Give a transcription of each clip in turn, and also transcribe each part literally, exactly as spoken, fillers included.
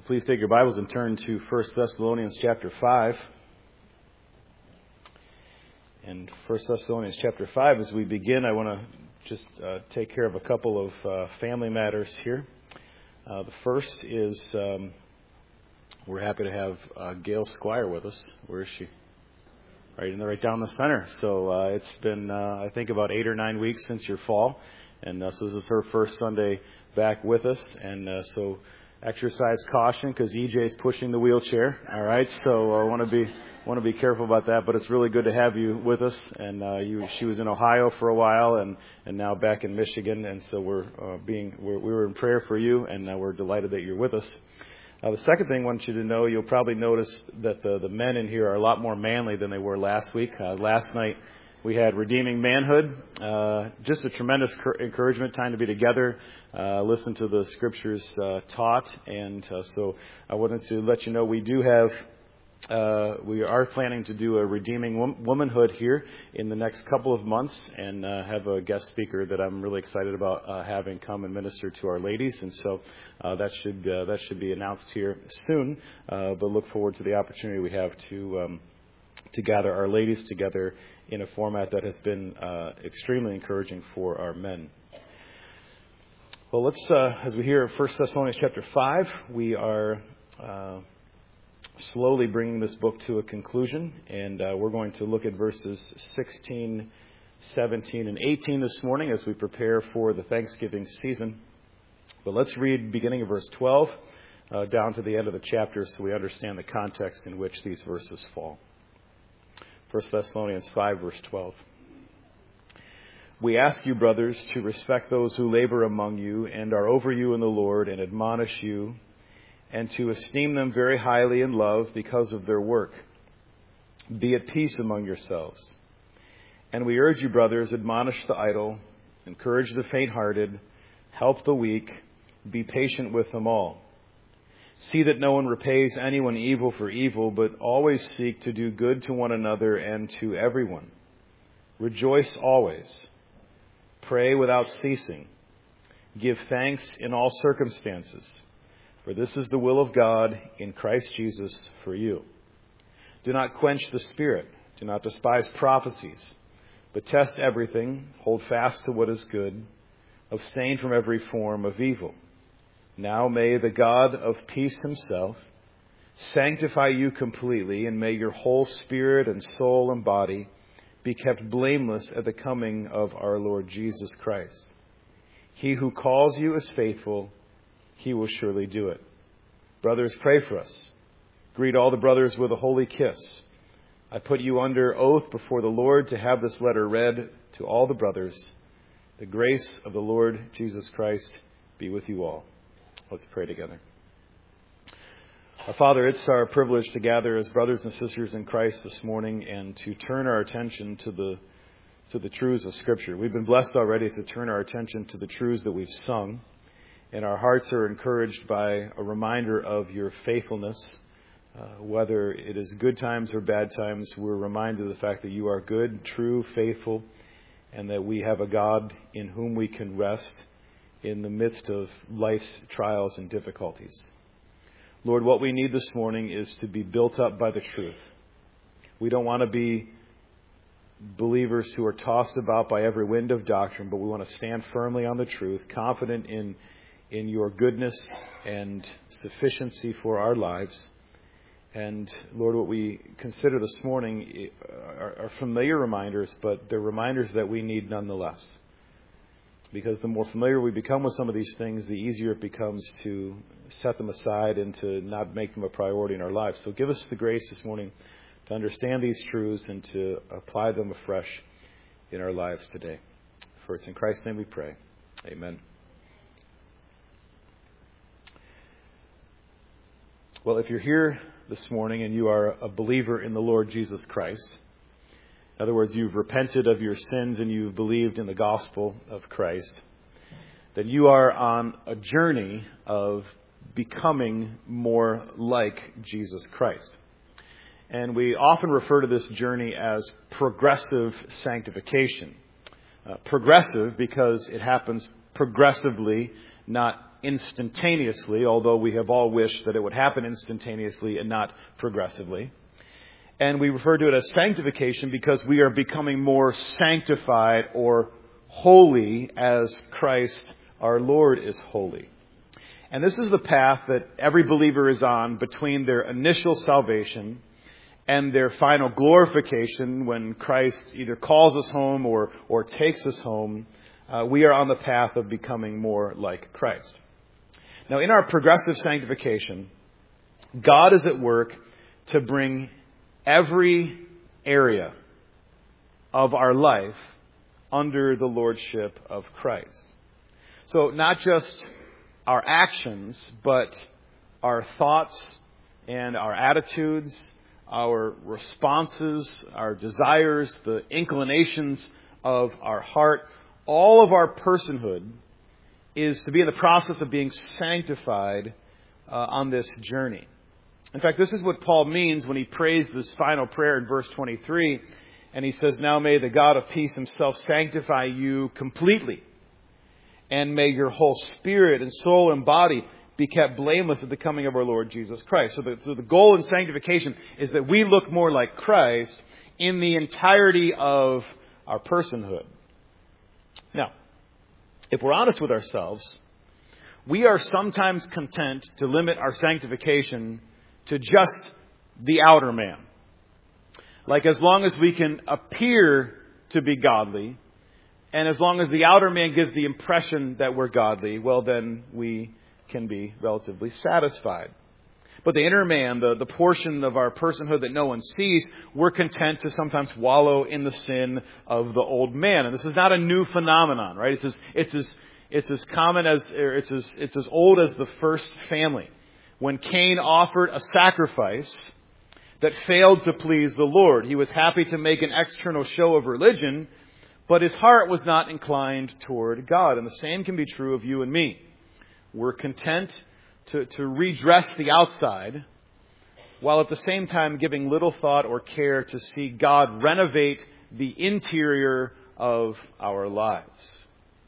Please take your Bibles and turn to First Thessalonians chapter five. And First Thessalonians chapter five, as we begin, I want to just uh, take care of a couple of uh, family matters here. Uh, the first is um, we're happy to have uh, Gail Squire with us. Where is she? Right in the right down the center. So uh, it's been, uh, I think, about eight or nine weeks since your fall. And uh, so this is her first Sunday back with us. And uh, so exercise caution because E J's pushing the wheelchair. All right, so I uh, want to be want to be careful about that. But it's really good to have you with us. And uh, you, she was in Ohio for a while, and, and now back in Michigan. And so we're uh, being we're, we were in prayer for you, and uh, we're delighted that you're with us. Uh, the second thing I want you to know, you'll probably notice that the the men in here are a lot more manly than they were last week. Uh, last night we had Redeeming Manhood, uh, just a tremendous cur- encouragement, time to be together, uh, listen to the scriptures uh, taught. And uh, so I wanted to let you know we do have, uh, we are planning to do a Redeeming Wom- Womanhood here in the next couple of months, and uh, have a guest speaker that I'm really excited about uh, having come and minister to our ladies. And so uh, that should uh, that should be announced here soon, uh, but look forward to the opportunity we have to um, to gather our ladies together in a format that has been uh, extremely encouraging for our men. Well, let's, uh, as we hear First Thessalonians chapter five, we are uh, slowly bringing this book to a conclusion, and uh, we're going to look at verses sixteen, seventeen, and eighteen this morning as we prepare for the Thanksgiving season. But let's read beginning of verse twelve uh, down to the end of the chapter so we understand the context in which these verses fall. First Thessalonians five, verse twelve. We ask you, brothers, to respect those who labor among you and are over you in the Lord and admonish you, and to esteem them very highly in love because of their work. Be at peace among yourselves. And we urge you, brothers, admonish the idle, encourage the faint-hearted, help the weak, be patient with them all. See that no one repays anyone evil for evil, but always seek to do good to one another and to everyone. Rejoice always. Pray without ceasing. Give thanks in all circumstances, for this is the will of God in Christ Jesus for you. Do not quench the Spirit. Do not despise prophecies, but test everything. Hold fast to what is good. Abstain from every form of evil. Now may the God of peace himself sanctify you completely, and may your whole spirit and soul and body be kept blameless at the coming of our Lord Jesus Christ. He who calls you is faithful. He will surely do it. Brothers, pray for us. Greet all the brothers with a holy kiss. I put you under oath before the Lord to have this letter read to all the brothers. The grace of the Lord Jesus Christ be with you all. Let's pray together. Our Father, it's our privilege to gather as brothers and sisters in Christ this morning and to turn our attention to the to the truths of Scripture. We've been blessed already to turn our attention to the truths that we've sung, and our hearts are encouraged by a reminder of your faithfulness. Uh, whether it is good times or bad times, we're reminded of the fact that you are good, true, faithful, and that we have a God in whom we can rest in the midst of life's trials and difficulties. Lord, what we need this morning is to be built up by the truth. We don't want to be believers who are tossed about by every wind of doctrine, but we want to stand firmly on the truth, confident in, in your goodness and sufficiency for our lives. And Lord, what we consider this morning are, are familiar reminders, but they're reminders that we need nonetheless. Because the more familiar we become with some of these things, the easier it becomes to set them aside and to not make them a priority in our lives. So give us the grace this morning to understand these truths and to apply them afresh in our lives today. For it's in Christ's name we pray. Amen. Well, if you're here this morning and you are a believer in the Lord Jesus Christ, in other words, you've repented of your sins and you've believed in the gospel of Christ, then you are on a journey of becoming more like Jesus Christ. And we often refer to this journey as progressive sanctification. Uh, progressive because it happens progressively, not instantaneously, although we have all wished that it would happen instantaneously and not progressively. And we refer to it as sanctification because we are becoming more sanctified or holy as Christ our Lord is holy. And this is the path that every believer is on between their initial salvation and their final glorification when Christ either calls us home or, or takes us home. Uh, we are on the path of becoming more like Christ. Now, in our progressive sanctification, God is at work to bring every area of our life under the lordship of Christ. So not just our actions, but our thoughts and our attitudes, our responses, our desires, the inclinations of our heart, all of our personhood is to be in the process of being sanctified uh, on this journey. In fact, this is what Paul means when he prays this final prayer in verse twenty-three. And he says, "Now may the God of peace himself sanctify you completely. And may your whole spirit and soul and body be kept blameless at the coming of our Lord Jesus Christ." So the, so the goal in sanctification is that we look more like Christ in the entirety of our personhood. Now, if we're honest with ourselves, we are sometimes content to limit our sanctification to just the outer man. Like as long as we can appear to be godly, and as long as the outer man gives the impression that we're godly, well then we can be relatively satisfied. But the inner man, the, the portion of our personhood that no one sees, we're content to sometimes wallow in the sin of the old man. And this is not a new phenomenon, right? It's as, it's as, it's as common as, or it's as, it's as old as the first family. When Cain offered a sacrifice that failed to please the Lord, he was happy to make an external show of religion, but his heart was not inclined toward God. And the same can be true of you and me. We're content to, to redress the outside, while at the same time giving little thought or care to see God renovate the interior of our lives.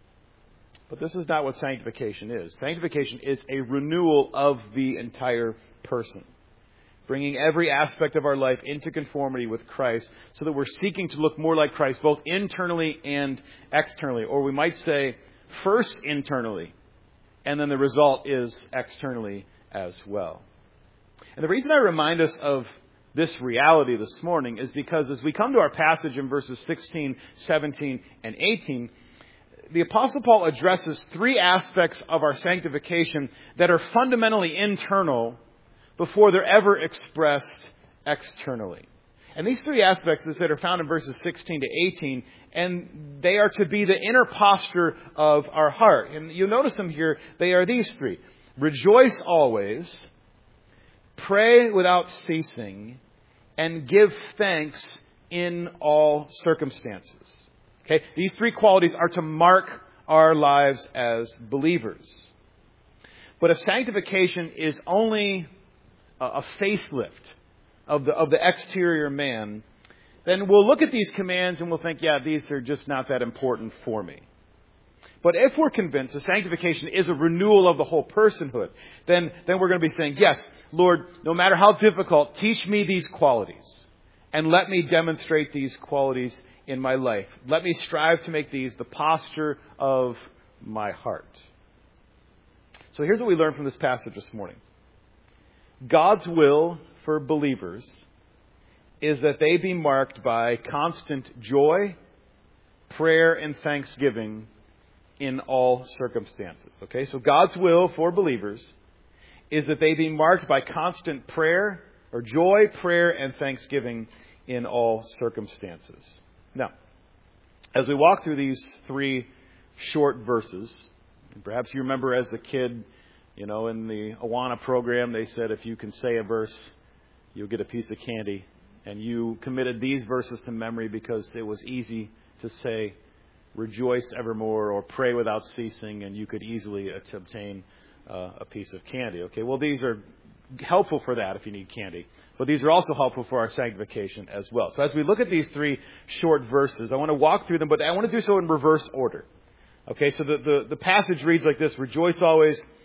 But this is not what sanctification is. Sanctification is a renewal of the entire person, bringing every aspect of our life into conformity with Christ so that we're seeking to look more like Christ both internally and externally. Or we might say first internally, and then the result is externally as well. And the reason I remind us of this reality this morning is because as we come to our passage in verses sixteen, seventeen, and eighteen, the Apostle Paul addresses three aspects of our sanctification that are fundamentally internal before they're ever expressed externally. And these three aspects that are found in verses sixteen to eighteen, and they are to be the inner posture of our heart. And you'll notice them here. They are these three. Rejoice always, pray without ceasing, and give thanks in all circumstances. Okay? These three qualities are to mark our lives as believers. But if sanctification is only a facelift of the of the exterior man, then we'll look at these commands and we'll think, yeah, these are just not that important for me. But if we're convinced that sanctification is a renewal of the whole personhood, then, then we're going to be saying, yes, Lord, no matter how difficult, teach me these qualities and let me demonstrate these qualities in my life. Let me strive to make these the posture of my heart. So here's what we learned from this passage this morning. God's will for believers is that they be marked by constant joy, prayer, and thanksgiving in all circumstances. Okay, so God's will for believers is that they be marked by constant prayer, or joy, prayer, and thanksgiving in all circumstances. Now, as we walk through these three short verses, perhaps you remember as a kid, you know, in the Awana program, they said if you can say a verse, you'll get a piece of candy. And you committed these verses to memory because it was easy to say, rejoice evermore, or pray without ceasing, and you could easily obtain uh, a piece of candy. Okay, well, these are helpful for that if you need candy. But these are also helpful for our sanctification as well. So as we look at these three short verses, I want to walk through them, but I want to do so in reverse order. Okay, so the, the, the passage reads like this: rejoice always,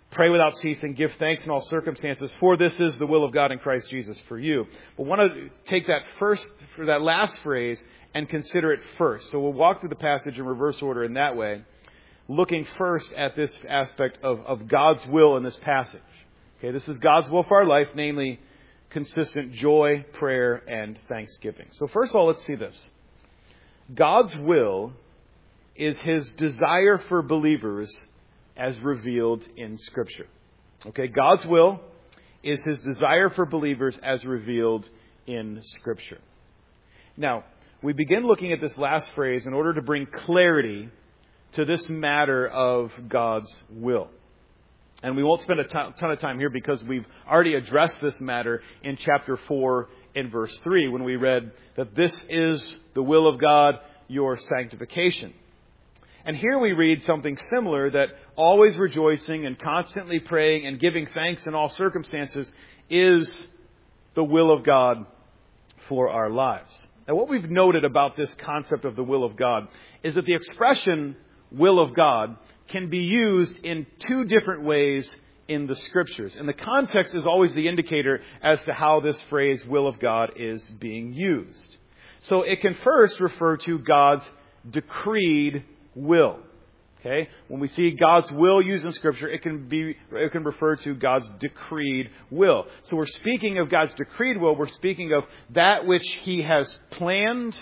pray without ceasing, give thanks in all circumstances, for this is the will of God in Christ Jesus for you. But I want to take that first, for that last phrase, and consider it first. So we'll walk through the passage in reverse order in that way, looking first at this aspect of, of God's will in this passage. Okay, this is God's will for our life, namely consistent joy, prayer, and thanksgiving. So first of all, let's see this. God's will is His desire for believers as revealed in Scripture. Okay, God's will is His desire for believers as revealed in Scripture. Now, we begin looking at this last phrase in order to bring clarity to this matter of God's will. And we won't spend a ton of time here because we've already addressed this matter in chapter four in verse three when we read that this is the will of God, your sanctification. And here we read something similar, that always rejoicing and constantly praying and giving thanks in all circumstances is the will of God for our lives. Now, what we've noted about this concept of the will of God is that the expression will of God can be used in two different ways in the Scriptures. And the context is always the indicator as to how this phrase will of God is being used. So it can first refer to God's decreed will. Okay? When we see God's will used in Scripture, it can be it can refer to God's decreed will. So we're speaking of God's decreed will, we're speaking of that which He has planned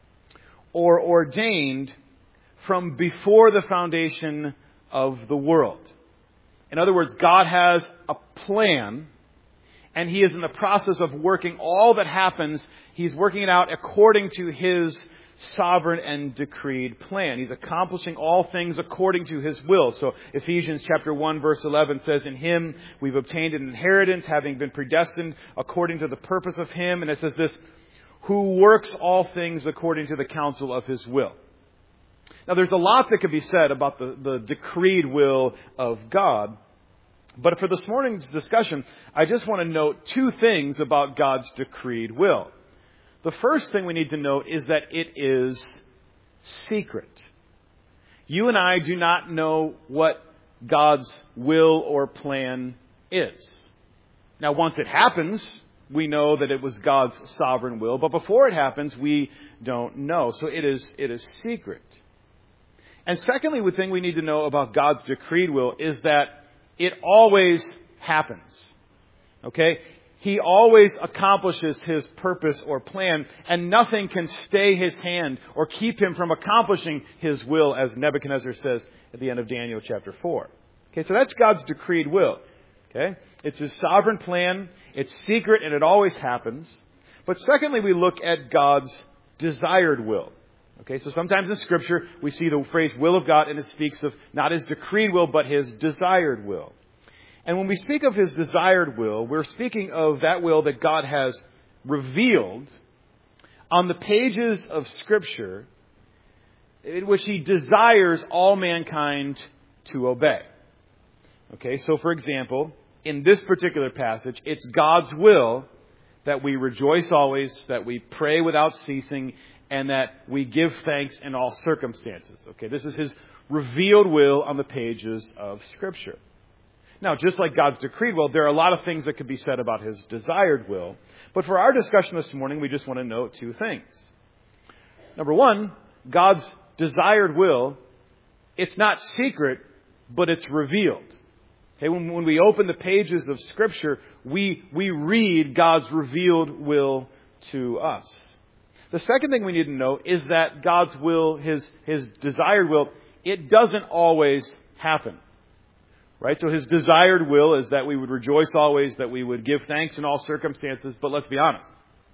or ordained from before the foundation of the world. In other words, God has a plan, and He is in the process of working all that happens. He's working it out according to His sovereign and decreed plan. He's accomplishing all things according to His will. So Ephesians chapter one verse eleven says, in Him we've obtained an inheritance, having been predestined according to the purpose of Him. And it says this, who works all things according to the counsel of His will. Now, there's a lot that could be said about the, the decreed will of God. But for this morning's discussion, I just want to note two things about God's decreed will. The first thing we need to note is that it is secret. You and I do not know what God's will or plan is. Now, once it happens, we know that it was God's sovereign will. But before it happens, we don't know. So it is, it is secret. And secondly, the thing we need to know about God's decreed will is that it always happens. Okay? He always accomplishes His purpose or plan, and nothing can stay His hand or keep Him from accomplishing His will, as Nebuchadnezzar says at the end of Daniel chapter four. Okay, so that's God's decreed will. Okay? It's His sovereign plan, it's secret, and it always happens. But secondly, we look at God's desired will. Okay, so sometimes in Scripture, we see the phrase will of God, and it speaks of not His decreed will, but His desired will. And when we speak of His desired will, we're speaking of that will that God has revealed on the pages of Scripture, in which He desires all mankind to obey. Okay, so for example, in this particular passage, it's God's will that we rejoice always, that we pray without ceasing, and that we give thanks in all circumstances. Okay, this is His revealed will on the pages of Scripture. Now, just like God's decreed will, there are a lot of things that could be said about His desired will. But for our discussion this morning, we just want to note two things. Number one, God's desired will, it's not secret, but it's revealed. Okay, when, when we open the pages of Scripture, we, we read God's revealed will to us. The second thing we need to note is that God's will, His, His desired will, it doesn't always happen. Right? So His desired will is that we would rejoice always, that we would give thanks in all circumstances. But let's be honest.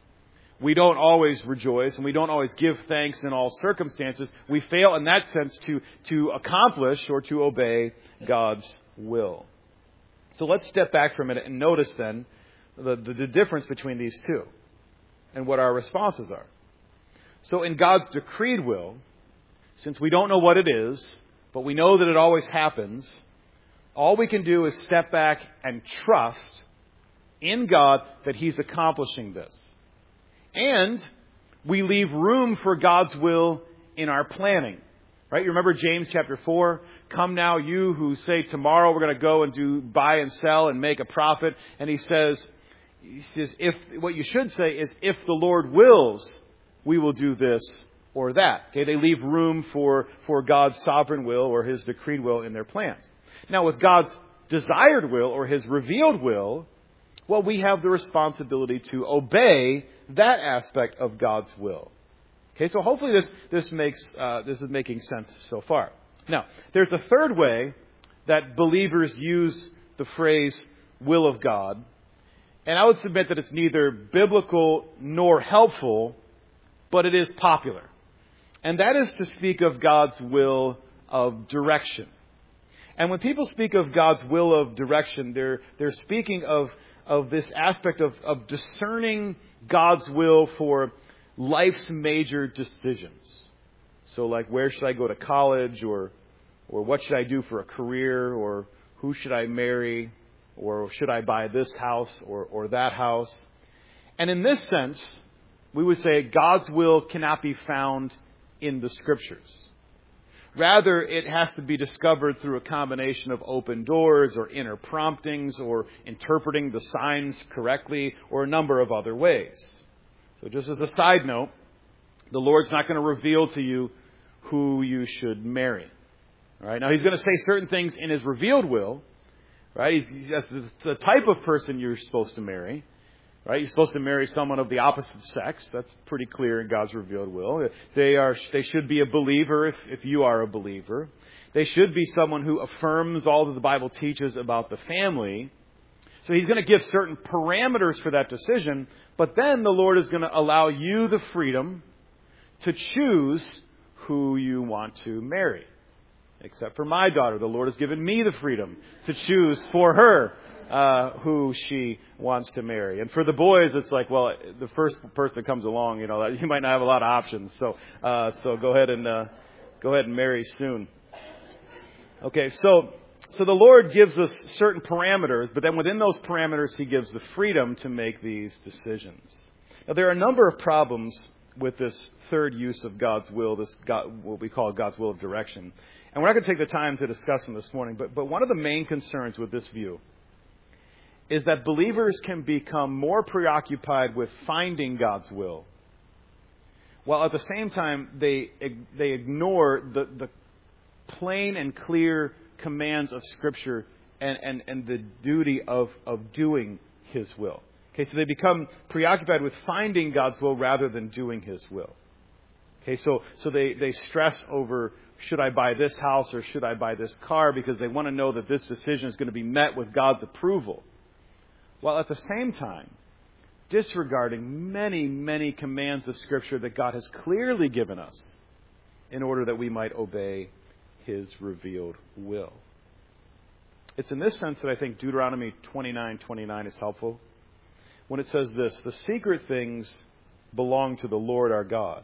We don't always rejoice and we don't always give thanks in all circumstances. We fail in that sense to, to accomplish or to obey God's will. So let's step back for a minute and notice then the, the, the difference between these two and what our responses are. So in God's decreed will, since we don't know what it is, but we know that it always happens, all we can do is step back and trust in God that He's accomplishing this. And we leave room for God's will in our planning. Right? You remember James chapter four? Come now, you who say tomorrow we're going to go and do buy and sell and make a profit. And he says, he says, if what you should say is, if the Lord wills, we will do this or that. Okay, they leave room for, for God's sovereign will or His decreed will in their plans. Now, with God's desired will or His revealed will, well, we have the responsibility to obey that aspect of God's will. Okay, so hopefully this this makes uh, this is making sense so far. Now, there's a third way that believers use the phrase "will of God," and I would submit that it's neither biblical nor helpful, but it is popular, and that is to speak of God's will of direction. And when people speak of God's will of direction, they're they're speaking of of this aspect of, of discerning God's will for life's major decisions. So like, where should I go to college, or or what should I do for a career, or who should I marry, or should I buy this house or, or that house? And in this sense, we would say God's will cannot be found in the Scriptures. Rather, it has to be discovered through a combination of open doors or inner promptings or interpreting the signs correctly or a number of other ways. So just as a side note, the Lord's not going to reveal to you who you should marry. All right? Now, He's going to say certain things in His revealed will. Right? He's, he's that's the, the type of person you're supposed to marry. Right? You're supposed to marry someone of the opposite sex. That's pretty clear in God's revealed will. They are. They should be a believer if, if you are a believer. They should be someone who affirms all that the Bible teaches about the family. So He's going to give certain parameters for that decision. But then the Lord is going to allow you the freedom to choose who you want to marry. Except for my daughter. The Lord has given me the freedom to choose for her Uh, who she wants to marry. And for the boys, it's like, well, the first person that comes along, you know, you might not have a lot of options. So, uh, so go ahead and, uh, go ahead and marry soon. Okay. So, so the Lord gives us certain parameters, but then within those parameters, He gives the freedom to make these decisions. Now, there are a number of problems with this third use of God's will, this God, what we call God's will of direction. And we're not going to take the time to discuss them this morning, but, but one of the main concerns with this view is that believers can become more preoccupied with finding God's will, while at the same time they they ignore the, the plain and clear commands of Scripture and, and, and the duty of, of doing His will. Okay, so they become preoccupied with finding God's will rather than doing His will. Okay, so so they, they stress over, should I buy this house or should I buy this car, because they want to know that this decision is going to be met with God's approval, while at the same time disregarding many, many commands of Scripture that God has clearly given us in order that we might obey His revealed will. It's in this sense that I think Deuteronomy twenty-nine twenty-nine is helpful, when it says this: the secret things belong to the Lord our God,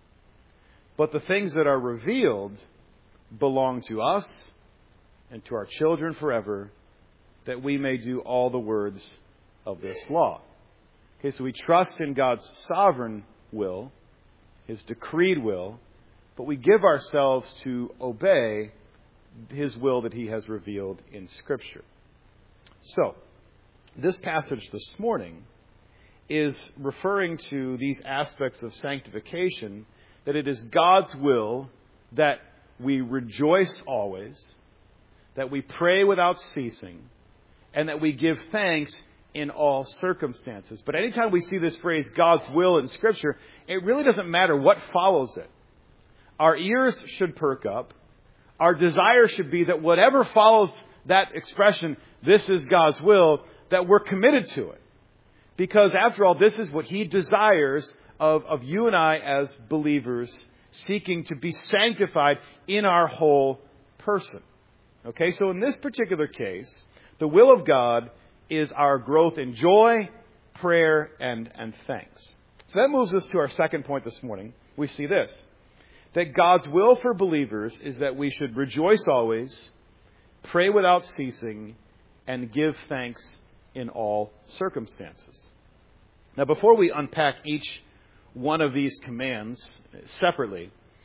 but the things that are revealed belong to us and to our children forever, that we may do all the words of this law. Okay, so we trust in God's sovereign will, His decreed will, but we give ourselves to obey His will that He has revealed in Scripture. So, this passage this morning is referring to these aspects of sanctification, that it is God's will that we rejoice always, that we pray without ceasing, and that we give thanks in all circumstances. But anytime we see this phrase, God's will, in Scripture, it really doesn't matter what follows it. Our ears should perk up. Our desire should be that whatever follows that expression, this is God's will, that we're committed to it. Because after all, this is what He desires of, of you and I as believers, seeking to be sanctified in our whole person. Okay, so in this particular case, the will of God is our growth in joy, prayer, and, and thanks. So that moves us to our second point this morning. We see this: that God's will for believers is that we should rejoice always, pray without ceasing, and give thanks in all circumstances. Now, before we unpack each one of these commands separately,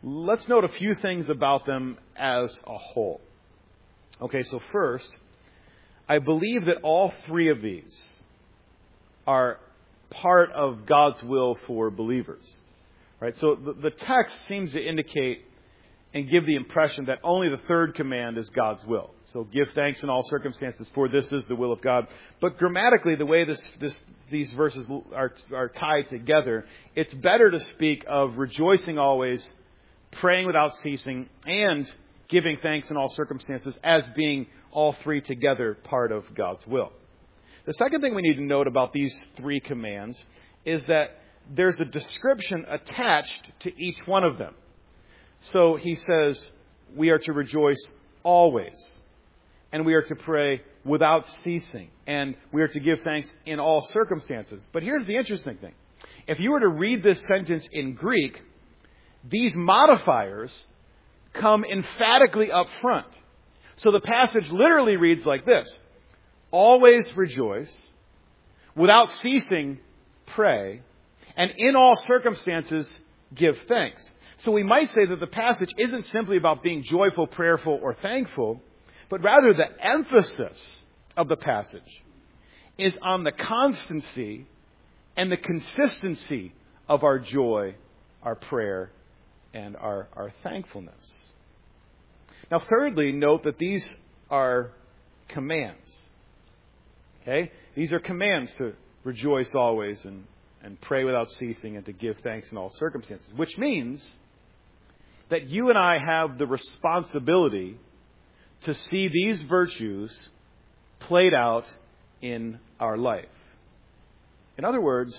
let's note a few things about them as a whole. Okay, so first, I believe that all three of these are part of God's will for believers. Right? So the, the text seems to indicate and give the impression that only the third command is God's will. So give thanks in all circumstances, for this is the will of God. But grammatically, the way this, this, these verses are, are tied together, it's better to speak of rejoicing always, praying without ceasing, and giving thanks in all circumstances as being all three together part of God's will. The second thing we need to note about these three commands is that there's a description attached to each one of them. So he says we are to rejoice always, and we are to pray without ceasing, and we are to give thanks in all circumstances. But here's the interesting thing. If you were to read this sentence in Greek, these modifiers come emphatically up front. So the passage literally reads like this: always rejoice, without ceasing pray, and in all circumstances give thanks. So we might say that the passage isn't simply about being joyful, prayerful, or thankful, but rather the emphasis of the passage is on the constancy and the consistency of our joy, our prayer, and our, our thankfulness. Now, thirdly, note that these are commands. Okay? These are commands to rejoice always and, and pray without ceasing and to give thanks in all circumstances, which means that you and I have the responsibility to see these virtues played out in our life. In other words,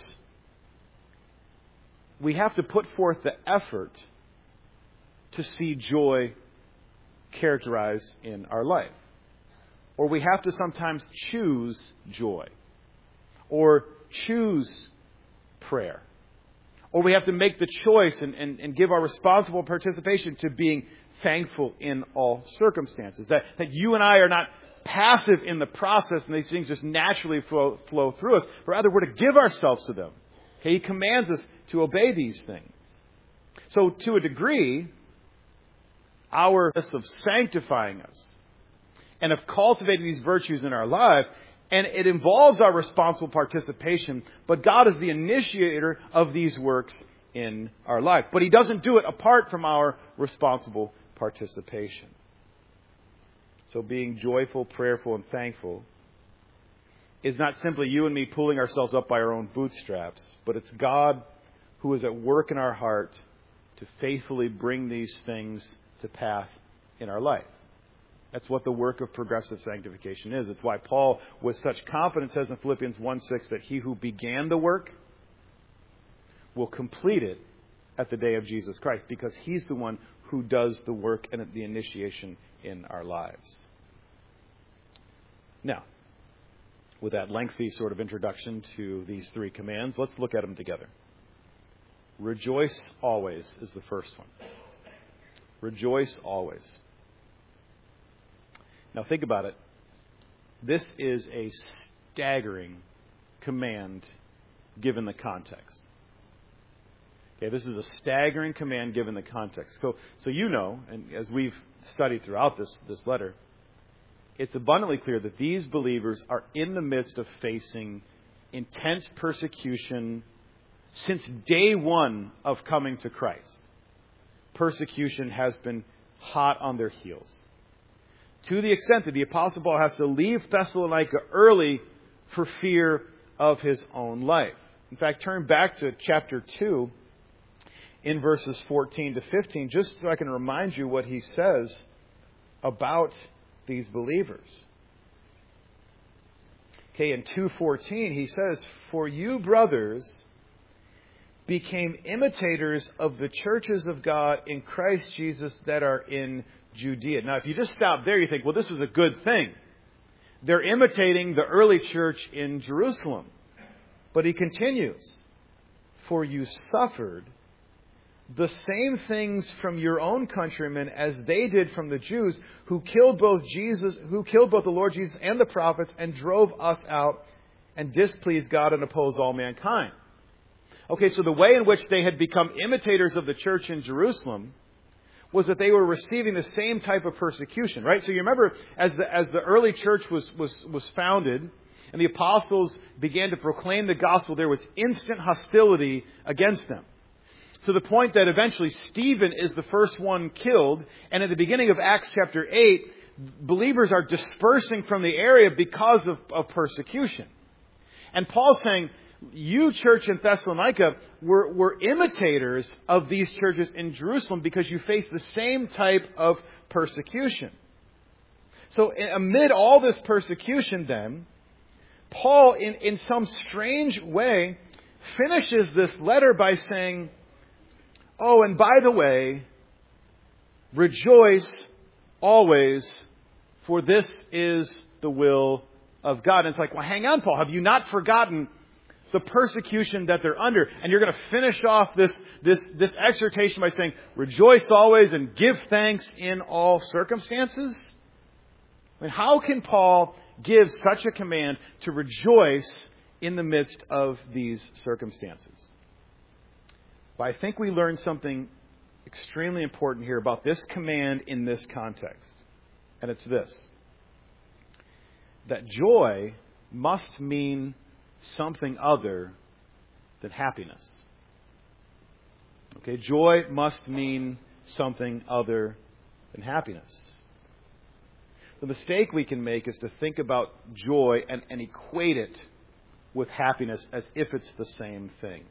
we have to put forth the effort to see joy characterized in our life. Or we have to sometimes choose joy. Or choose prayer. Or we have to make the choice and, and, and give our responsible participation to being thankful in all circumstances. That, that you and I are not passive in the process and these things just naturally flow, flow through us. But rather, we're to give ourselves to them. Okay? He commands us to obey these things. So to a degree, our of sanctifying us and of cultivating these virtues in our lives, and it involves our responsible participation, but God is the initiator of these works in our life. But He doesn't do it apart from our responsible participation. So being joyful, prayerful, and thankful is not simply you and me pulling ourselves up by our own bootstraps, but it's God who is at work in our heart to faithfully bring these things to pass in our life. That's what the work of progressive sanctification is. It's why Paul, with such confidence, says in Philippians one six that he who began the work will complete it at the day of Jesus Christ, because He's the one who does the work and the initiation in our lives. Now, with that lengthy sort of introduction to these three commands, let's look at them together. Rejoice always is the first one. Rejoice always. Now think about it. This is a staggering command given the context. Okay, this is a staggering command given the context. So, so you know, and as we've studied throughout this, this letter, it's abundantly clear that these believers are in the midst of facing intense persecution since day one of coming to Christ. Persecution has been hot on their heels, to the extent that the Apostle Paul has to leave Thessalonica early for fear of his own life. In fact, turn back to chapter two in verses fourteen to fifteen, just so I can remind you what he says about these believers. Okay, in two fourteen, he says, "For you, brothers, became imitators of the churches of God in Christ Jesus that are in Judea." Now, if you just stop there, you think, well, this is a good thing. They're imitating the early church in Jerusalem. But he continues, "For you suffered the same things from your own countrymen as they did from the Jews, who killed both Jesus, who killed both the Lord Jesus and the prophets, and drove us out and displeased God and opposed all mankind." Okay, so the way in which they had become imitators of the church in Jerusalem was that they were receiving the same type of persecution, right? So you remember as the, as the early church was, was, was founded and the apostles began to proclaim the gospel, there was instant hostility against them. To the point that eventually Stephen is the first one killed. And at the beginning of Acts chapter eight, believers are dispersing from the area because of, of persecution. And Paul's saying, you, church in Thessalonica, were, were imitators of these churches in Jerusalem because you faced the same type of persecution. So amid all this persecution then, Paul, in, in some strange way, finishes this letter by saying, oh, and by the way, rejoice always, for this is the will of God. And it's like, well, hang on, Paul, have you not forgotten the persecution that they're under? And you're going to finish off this, this, this exhortation by saying, rejoice always and give thanks in all circumstances? I mean, how can Paul give such a command to rejoice in the midst of these circumstances? But I think we learn something extremely important here about this command in this context. And it's this: that joy must mean something other than happiness. Okay, joy must mean something other than happiness. The mistake we can make is to think about joy and, and equate it with happiness as if it's the same thing.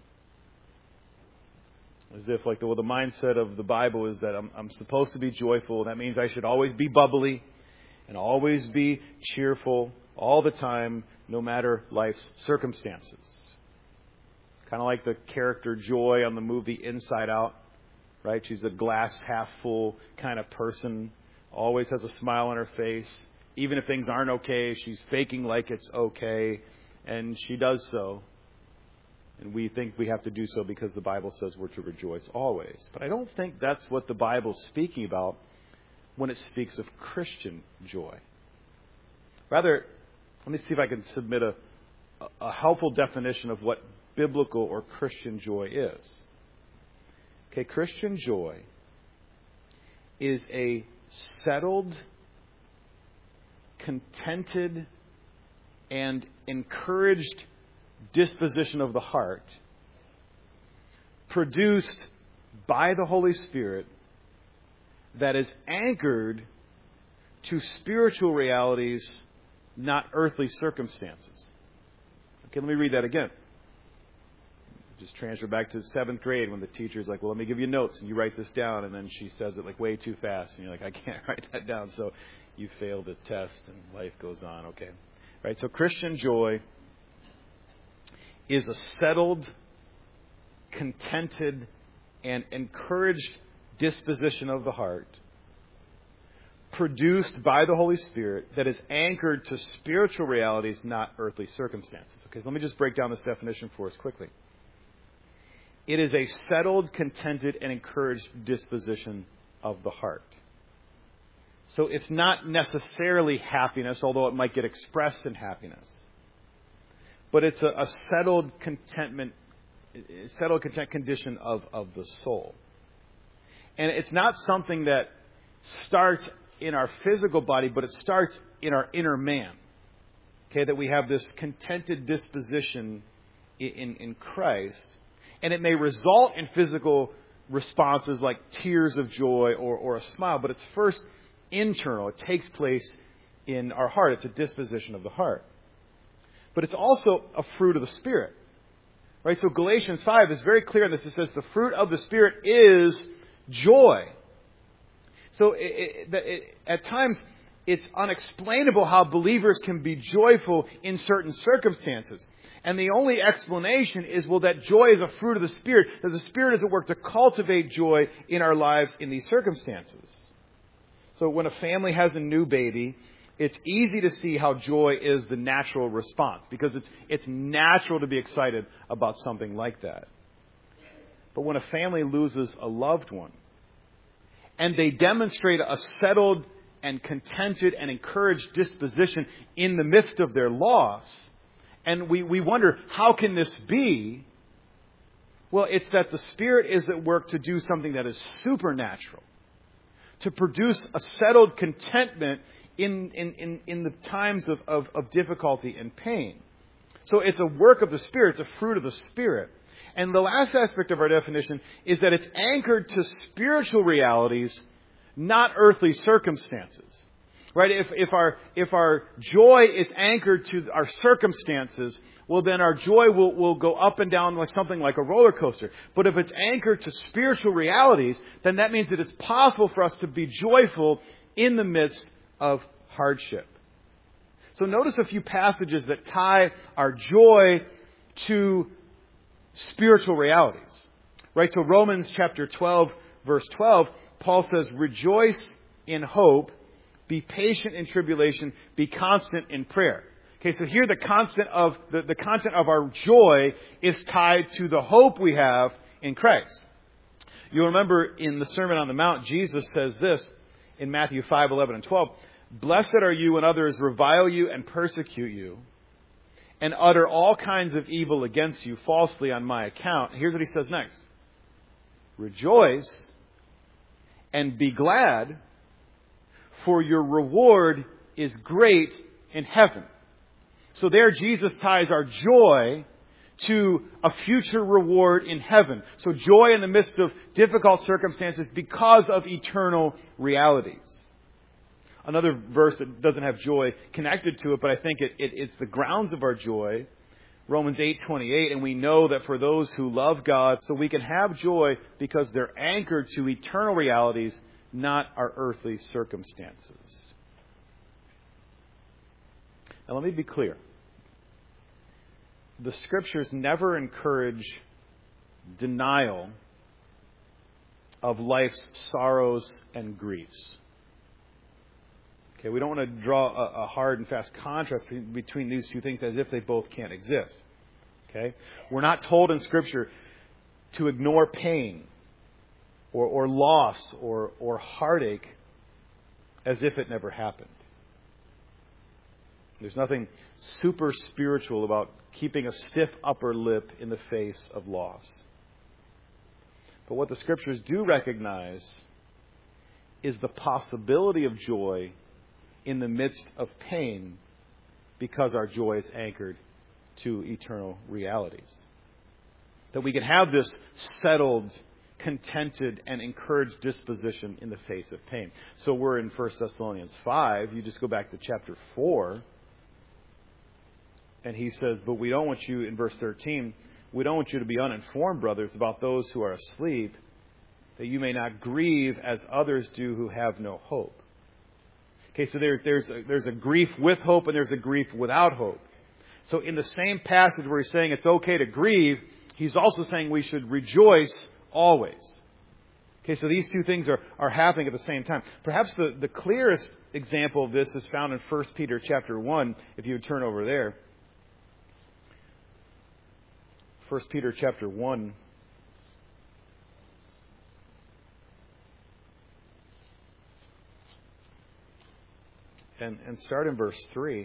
As if, like, the, well, the mindset of the Bible is that I'm, I'm supposed to be joyful. That means I should always be bubbly and always be cheerful all the time, no matter life's circumstances. Kind of like the character Joy on the movie Inside Out, right? She's a glass half full kind of person. Always has a smile on her face. Even if things aren't okay, she's faking like it's okay. And she does so. And we think we have to do so because the Bible says we're to rejoice always. But I don't think that's what the Bible's speaking about when it speaks of Christian joy. Rather, let me see if I can submit a, a helpful definition of what biblical or Christian joy is. Okay, Christian joy is a settled, contented, and encouraged disposition of the heart produced by the Holy Spirit that is anchored to spiritual realities, not earthly circumstances. Okay, let me read that again. Just transfer back to seventh grade when the teacher's like, well, let me give you notes and you write this down. And then she says it like way too fast. And you're like, I can't write that down. So you failed the test and life goes on. Okay. Right. So Christian joy is a settled, contented, and encouraged disposition of the heart produced by the Holy Spirit that is anchored to spiritual realities, not earthly circumstances. Okay, so let me just break down this definition for us quickly. It is a settled, contented, and encouraged disposition of the heart. So it's not necessarily happiness, although it might get expressed in happiness. But it's a, a settled contentment, settled content condition of, of the soul. And it's not something that starts in our physical body, but it starts in our inner man. Okay, that we have this contented disposition in, in, in Christ. And it may result in physical responses like tears of joy or, or a smile, but it's first internal. It takes place in our heart. It's a disposition of the heart. But it's also a fruit of the Spirit. Right? So Galatians five is very clear on this. It says the fruit of the Spirit is joy. So it, it, it, at times it's unexplainable how believers can be joyful in certain circumstances. And the only explanation is, well, that joy is a fruit of the Spirit, that the Spirit is at work to cultivate joy in our lives in these circumstances. So when a family has a new baby, it's easy to see how joy is the natural response, because it's it's natural to be excited about something like that. But when a family loses a loved one, and they demonstrate a settled and contented and encouraged disposition in the midst of their loss, and we, we wonder, how can this be? Well, it's that the Spirit is at work to do something that is supernatural. to produce a settled contentment in, in, in, in the times of, of, of difficulty and pain. So it's a work of the Spirit. It's a fruit of the Spirit. And the last aspect of our definition is that it's anchored to spiritual realities, not earthly circumstances. Right? If, if our, if our joy is anchored to our circumstances, well, then our joy will, will go up and down like something like a roller coaster. But if it's anchored to spiritual realities, then that means that it's possible for us to be joyful in the midst of hardship. So notice a few passages that tie our joy to spiritual realities. Right? So Romans chapter twelve, verse twelve, Paul says, rejoice in hope, be patient in tribulation, be constant in prayer. Okay, so here the constant of the, the content of our joy is tied to the hope we have in Christ. You'll remember in the Sermon on the Mount, Jesus says this in Matthew five, eleven, and twelve. Blessed are you when others revile you and persecute you and utter all kinds of evil against you falsely on my account. Here's what he says next. Rejoice and be glad, for your reward is great in heaven. So there Jesus ties our joy to a future reward in heaven. So joy in the midst of difficult circumstances because of eternal realities. Another verse that doesn't have joy connected to it, but I think it, it, it's the grounds of our joy. Romans eight twenty-eight, and we know that for those who love God, so we can have joy because they're anchored to eternal realities, not our earthly circumstances. Now let me be clear. The Scriptures never encourage denial of life's sorrows and griefs. Okay, we don't want to draw a, a hard and fast contrast between these two things as if they both can't exist. Okay? We're not told in Scripture to ignore pain or, or loss or, or heartache as if it never happened. There's nothing super spiritual about keeping a stiff upper lip in the face of loss. But what the Scriptures do recognize is the possibility of joy in the midst of pain because our joy is anchored to eternal realities. That we can have this settled, contented, and encouraged disposition in the face of pain. So we're in First Thessalonians five. You just go back to chapter four. And he says, but we don't want you, in verse thirteen, we don't want you to be uninformed, brothers, about those who are asleep, that you may not grieve as others do who have no hope. Okay, so there's there's a, there's a grief with hope and there's a grief without hope. So in the same passage where he's saying it's okay to grieve, he's also saying we should rejoice always. Okay, so these two things are, are happening at the same time. Perhaps the, the clearest example of this is found in First Peter chapter one, if you would turn over there. First Peter chapter one. And, and start in verse three.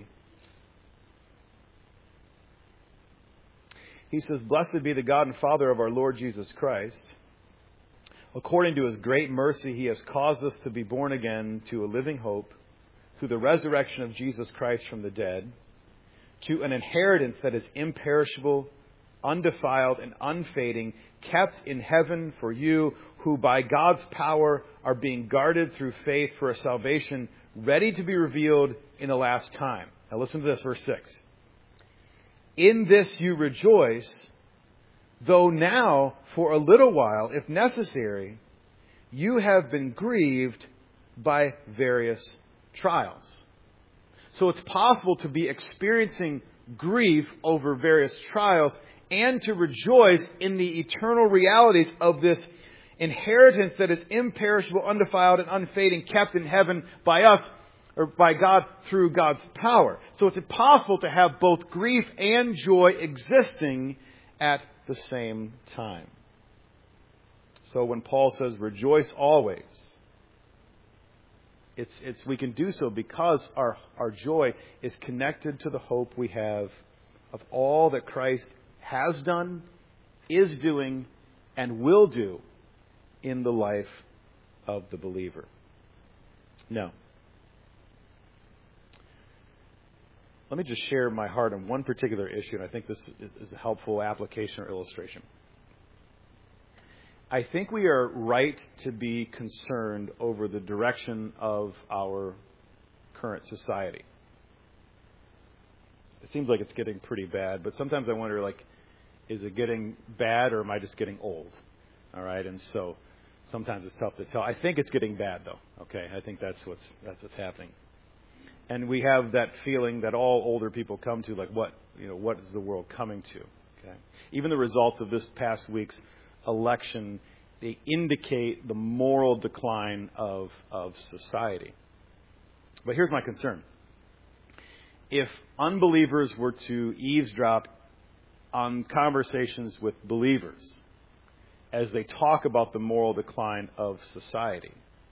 He says, blessed be the God and Father of our Lord Jesus Christ. According to His great mercy, He has caused us to be born again to a living hope through the resurrection of Jesus Christ from the dead, to an inheritance that is imperishable, undefiled, and unfading, kept in heaven for you, who by God's power are being guarded through faith for a salvation ready to be revealed in the last time. Now listen to this, verse six. In this you rejoice, though now, for a little while, if necessary, you have been grieved by various trials. So it's possible to be experiencing grief over various trials and to rejoice in the eternal realities of this inheritance that is imperishable, undefiled, and unfading, kept in heaven by us, or by God through God's power. So it's possible to have both grief and joy existing at the same time. So when Paul says rejoice always, it's it's we can do so because our, our joy is connected to the hope we have of all that Christ has done, is doing, and will do in the life of the believer. No. Let me just share my heart on one particular issue, and I think this is, is a helpful application or illustration. I think we are right to be concerned over the direction of our current society. It seems like it's getting pretty bad, but sometimes I wonder, like, is it getting bad or am I just getting old? All right, and so sometimes it's tough to tell. I think it's getting bad, though. Okay, I think that's what's that's what's happening. And we have that feeling that all older people come to, like, what you know, what is the world coming to? Okay, even the results of this past week's election, they indicate the moral decline of of society. But here's my concern: if unbelievers were to eavesdrop on conversations with believers as they talk about the moral decline of society,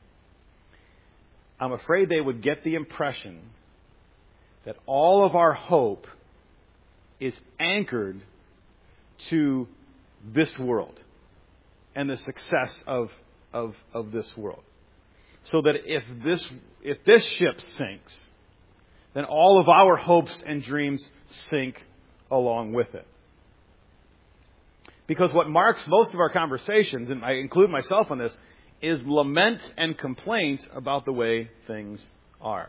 I'm afraid they would get the impression that all of our hope is anchored to this world and the success of, of, of this world. So that if this, if this ship sinks, then all of our hopes and dreams sink along with it. Because what marks most of our conversations, and I include myself on this, is lament and complaint about the way things are.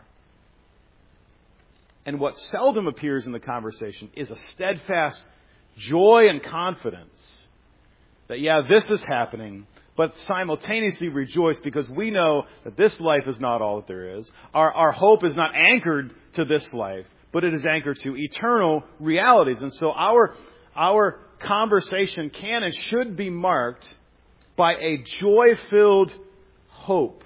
And what seldom appears in the conversation is a steadfast joy and confidence that, yeah, this is happening, but simultaneously rejoice because we know that this life is not all that there is. Our, our hope is not anchored to this life, but it is anchored to eternal realities. And so our, our conversation can and should be marked by a joy-filled hope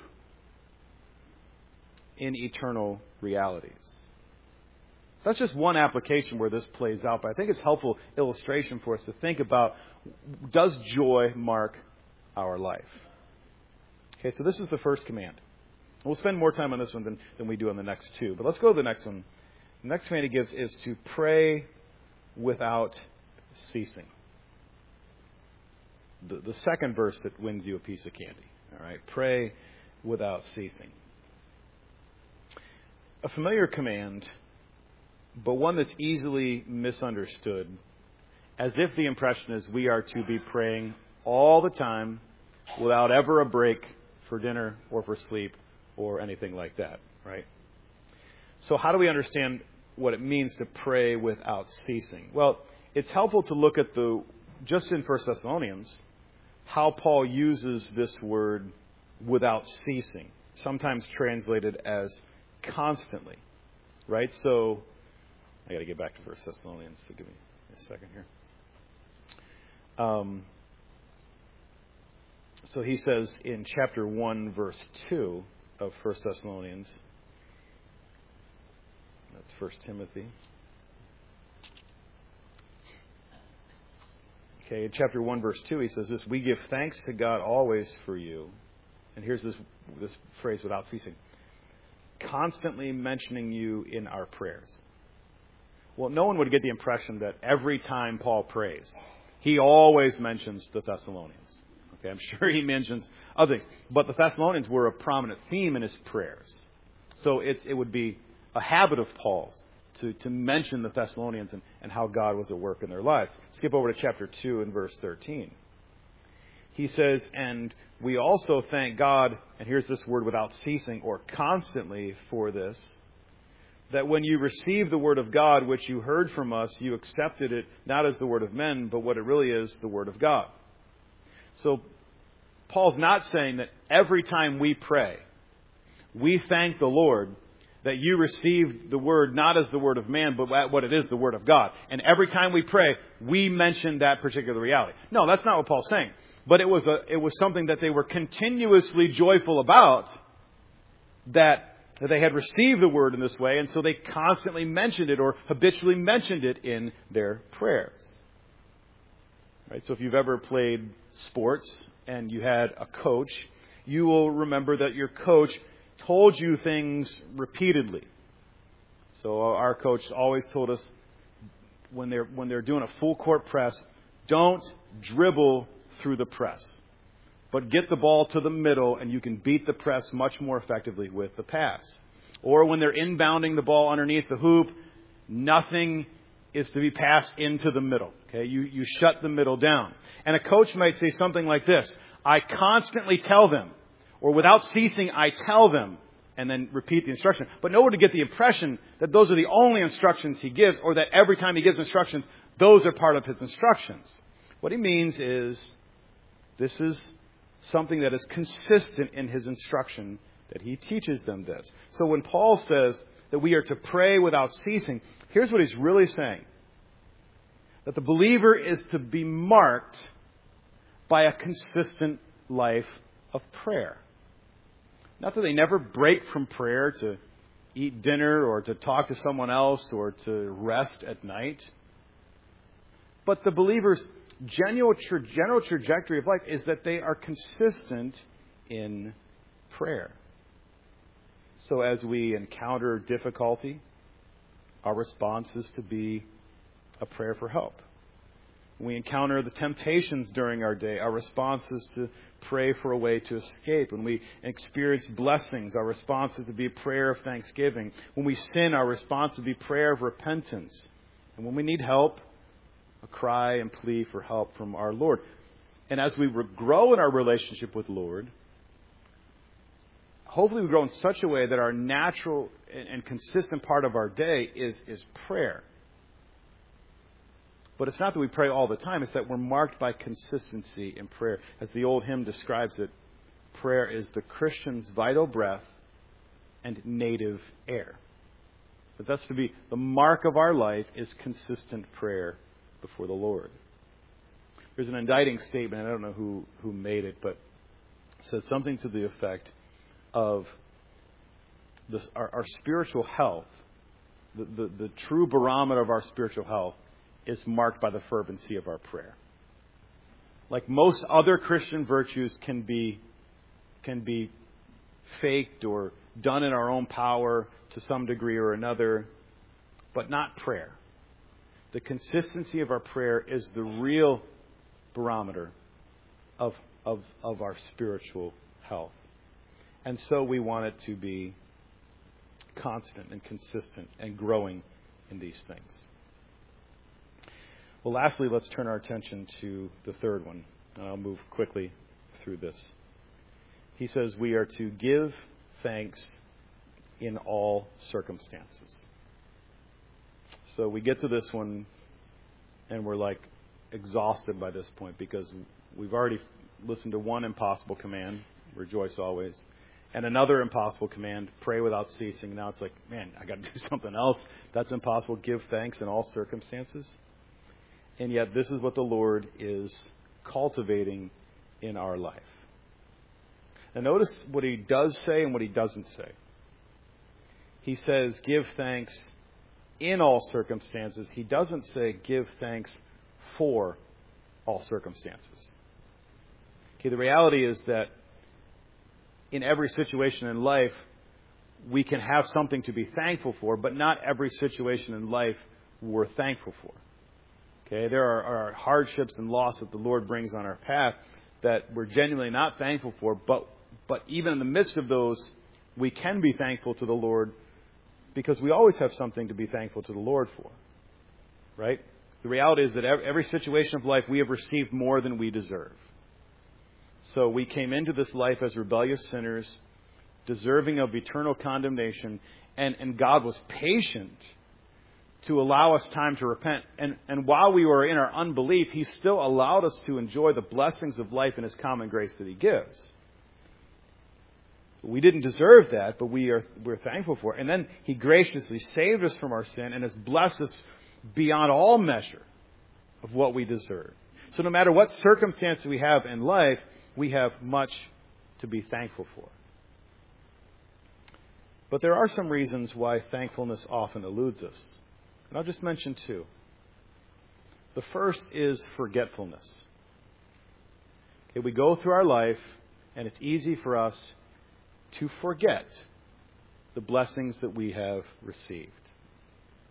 in eternal realities. That's just one application where this plays out, but I think it's a helpful illustration for us to think about, does joy mark our life? Okay, so this is the first command. We'll spend more time on this one than, than we do on the next two, but let's go to the next one. The next command he gives is to pray without ceasing. The, the second verse that wins you a piece of candy. All right, pray without ceasing. A familiar command, but one that's easily misunderstood, as if the impression is we are to be praying all the time without ever a break for dinner or for sleep or anything like that, right? So how do we understand what it means to pray without ceasing? Well, it's helpful to look at the, just in First Thessalonians, how Paul uses this word without ceasing, sometimes translated as constantly, right? So I got to get back to First Thessalonians, so give me a second here. Um, so he says in chapter one, verse two of First Thessalonians, that's First Timothy. Okay, in chapter one, verse two, he says this: we give thanks to God always for you. And here's this, this phrase, without ceasing. Constantly mentioning you in our prayers. Well, no one would get the impression that every time Paul prays, he always mentions the Thessalonians. Okay, I'm sure he mentions other things. But the Thessalonians were a prominent theme in his prayers. So it, it would be a habit of Paul's to, to mention the Thessalonians and, and how God was at work in their lives. Skip over to chapter two and verse thirteen. He says, and we also thank God, and here's this word without ceasing or constantly for this, that when you received the word of God, which you heard from us, you accepted it not as the word of men, but what it really is, the word of God. So Paul's not saying that every time we pray, we thank the Lord that you received the word not as the word of man, but what it is, the word of God. And every time we pray, we mention that particular reality. No, that's not what Paul's saying. But it was a, it was something that they were continuously joyful about, that, that they had received the word in this way, and so they constantly mentioned it or habitually mentioned it in their prayers. Right? So if you've ever played sports and you had a coach, you will remember that your coach told you things repeatedly. So our coach always told us when they're when they're doing a full court press, don't dribble through the press. but get the ball to the middle and you can beat the press much more effectively with the pass. Or when they're inbounding the ball underneath the hoop, nothing is to be passed into the middle. Okay, you, you shut the middle down. And a coach might say something like this: I constantly tell them, or without ceasing, I tell them, and then repeat the instruction. But no one to get the impression that those are the only instructions he gives, or that every time he gives instructions, those are part of his instructions. What he means is, this is something that is consistent in his instruction, that he teaches them this. So when Paul says that we are to pray without ceasing, here's what he's really saying. That the believer is to be marked by a consistent life of prayer. Not that they never break from prayer to eat dinner or to talk to someone else or to rest at night. But the believer's general, general trajectory of life is that they are consistent in prayer. So as we encounter difficulty, our response is to be a prayer for help. When we encounter the temptations during our day, our response is to pray for a way to escape. When we experience blessings, our response is to be a prayer of thanksgiving. When we sin, our response is to be prayer of repentance. And when we need help, a cry and plea for help from our Lord. And as we grow in our relationship with the Lord, hopefully we grow in such a way that our natural and consistent part of our day is, is prayer. But it's not that we pray all the time. It's that we're marked by consistency in prayer. As the old hymn describes it, prayer is the Christian's vital breath and native air. But that's to be the mark of our life is consistent prayer before the Lord. There's an indicting statement. I don't know who, who made it, but it says something to the effect of this, our, our spiritual health, the, the, the true barometer of our spiritual health is marked by the fervency of our prayer. Like most other Christian virtues can be can be faked or done in our own power to some degree or another, but not prayer. The consistency of our prayer is the real barometer of of, of our spiritual health. And so we want it to be constant and consistent and growing in these things. Well, lastly, let's turn our attention to the third one. And I'll move quickly through this. He says we are to give thanks in all circumstances. So we get to this one and we're like exhausted by this point because we've already listened to one impossible command, rejoice always, and another impossible command, pray without ceasing. Now it's like, man, I got to do something else. That's impossible. Give thanks in all circumstances. And yet this is what the Lord is cultivating in our life. And notice what he does say and what he doesn't say. He says, give thanks in all circumstances. He doesn't say, give thanks for all circumstances. Okay, the reality is that in every situation in life, we can have something to be thankful for, but not every situation in life we're thankful for. Okay, there are, are hardships and loss that the Lord brings on our path that we're genuinely not thankful for, but but even in the midst of those, we can be thankful to the Lord because we always have something to be thankful to the Lord for. Right? The reality is that every situation of life we have received more than we deserve. So we came into this life as rebellious sinners, deserving of eternal condemnation, and, and God was patient to allow us time to repent. And, and while we were in our unbelief, He still allowed us to enjoy the blessings of life and His common grace that He gives. We didn't deserve that, but we are we're thankful for it. And then He graciously saved us from our sin and has blessed us beyond all measure of what we deserve. So no matter what circumstances we have in life, we have much to be thankful for. But there are some reasons why thankfulness often eludes us. And I'll just mention two. The first is forgetfulness. Okay, we go through our life, and it's easy for us to forget the blessings that we have received.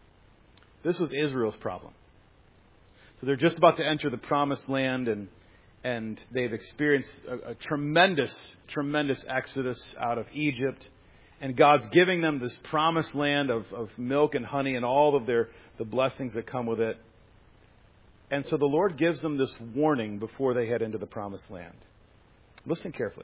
This was Israel's problem. So they're just about to enter the promised land, and and they've experienced a, a tremendous, tremendous exodus out of Egypt. And God's giving them this promised land of, of milk and honey and all of their the blessings that come with it. And so the Lord gives them this warning before they head into the promised land. Listen carefully.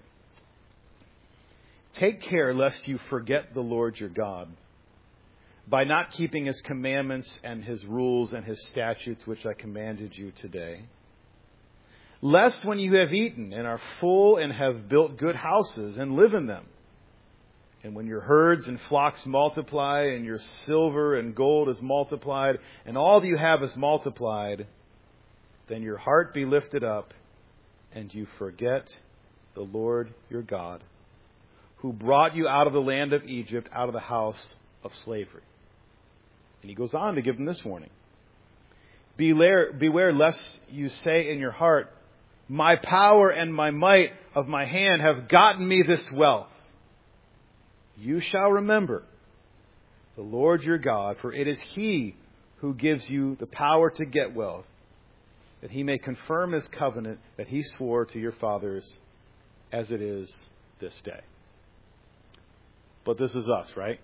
Take care lest you forget the Lord your God by not keeping His commandments and His rules and His statutes which I commanded you today. Lest when you have eaten and are full and have built good houses and live in them, and when your herds and flocks multiply and your silver and gold is multiplied and all that you have is multiplied, then your heart be lifted up and you forget the Lord your God, who brought you out of the land of Egypt, out of the house of slavery. And he goes on to give them this warning. Beware, beware lest you say in your heart, my power and my might of my hand have gotten me this wealth. You shall remember the Lord your God, for it is He who gives you the power to get wealth, that He may confirm His covenant that He swore to your fathers as it is this day. But this is us, right?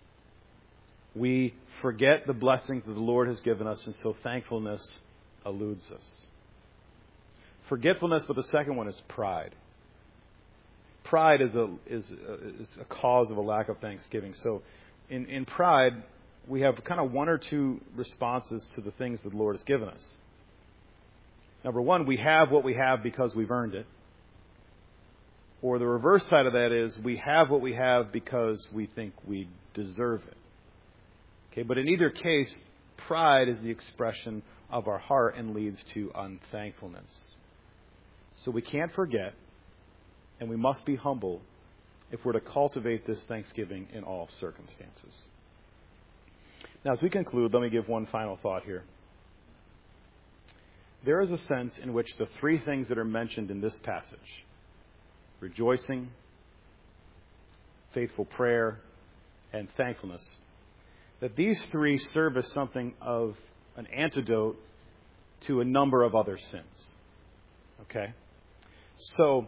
We forget the blessings that the Lord has given us, and so thankfulness eludes us. Forgetfulness, but the second one is pride. Pride is a is a, is a cause of a lack of thanksgiving. So in, in pride, we have kind of one or two responses to the things that the Lord has given us. Number one, we have what we have because we've earned it. Or the reverse side of that is we have what we have because we think we deserve it. Okay, but in either case, pride is the expression of our heart and leads to unthankfulness. So we can't forget, and we must be humble if we're to cultivate this thanksgiving in all circumstances. Now, as we conclude, let me give one final thought here. There is a sense in which the three things that are mentioned in this passage, rejoicing, faithful prayer, and thankfulness, that these three serve as something of an antidote to a number of other sins. Okay? So,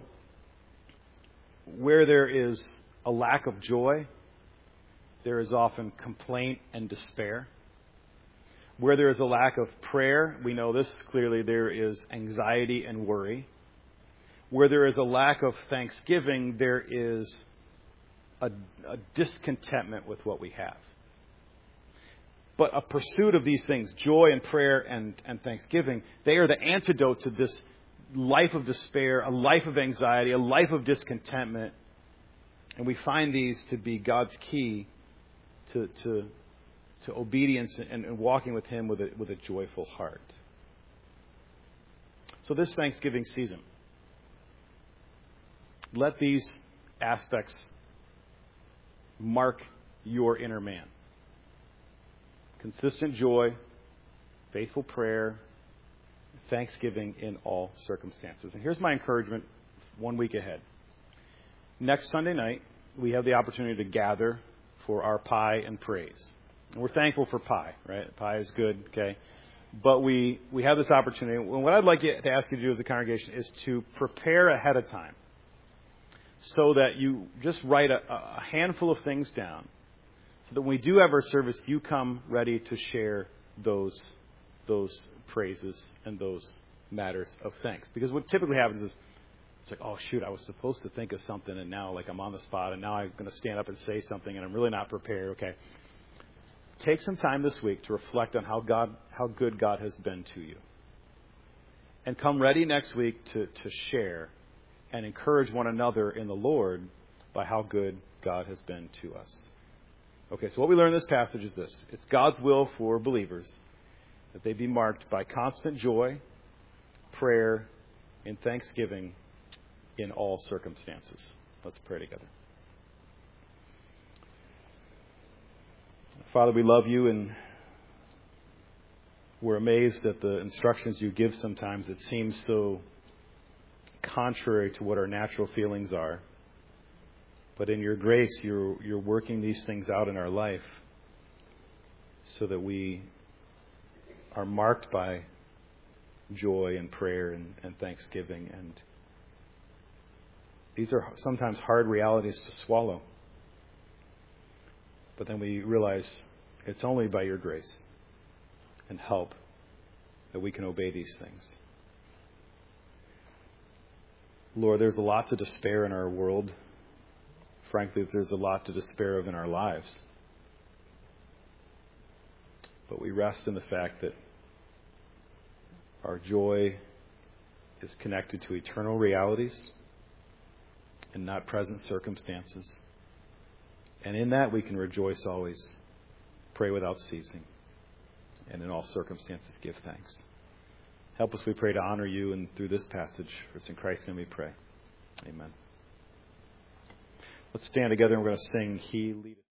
where there is a lack of joy, there is often complaint and despair. Where there is a lack of prayer, we know this clearly, there is anxiety and worry. Where there is a lack of thanksgiving, there is a, a discontentment with what we have. But a pursuit of these things, joy and prayer and, and thanksgiving, they are the antidote to this life of despair, a life of anxiety, a life of discontentment. And we find these to be God's key to to, to obedience and, and walking with Him with a, with a joyful heart. So this Thanksgiving season, let these aspects mark your inner man. Consistent joy, faithful prayer, thanksgiving in all circumstances. And here's my encouragement one week ahead. Next Sunday night, we have the opportunity to gather for our pie and praise. And we're thankful for pie, right? Pie is good, okay? But we, we have this opportunity. And what I'd like to ask you to do as a congregation is to prepare ahead of time so that you just write a, a handful of things down so that when we do have our service, you come ready to share those those praises and those matters of thanks. Because what typically happens is, it's like, oh, shoot, I was supposed to think of something, and now like I'm on the spot, and now I'm going to stand up and say something, and I'm really not prepared. Okay. Take some time this week to reflect on how God, how good God has been to you. And come ready next week to, to share and encourage one another in the Lord by how good God has been to us. Okay, so what we learn in this passage is this. It's God's will for believers that they be marked by constant joy, prayer, and thanksgiving in all circumstances. Let's pray together. Father, we love you, and we're amazed at the instructions you give sometimes that seem so contrary to what our natural feelings are. But in your grace, you're, you're working these things out in our life so that we are marked by joy and prayer and, and thanksgiving. And these are sometimes hard realities to swallow. But then we realize it's only by your grace and help that we can obey these things. Lord, there's a lot to despair in our world. Frankly, there's a lot to despair of in our lives. But we rest in the fact that our joy is connected to eternal realities and not present circumstances. And in that we can rejoice always, pray without ceasing, and in all circumstances give thanks. Help us, we pray, to honor you and through this passage. For it's in Christ's name we pray. Amen. Let's stand together and we're going to sing He Leadeth.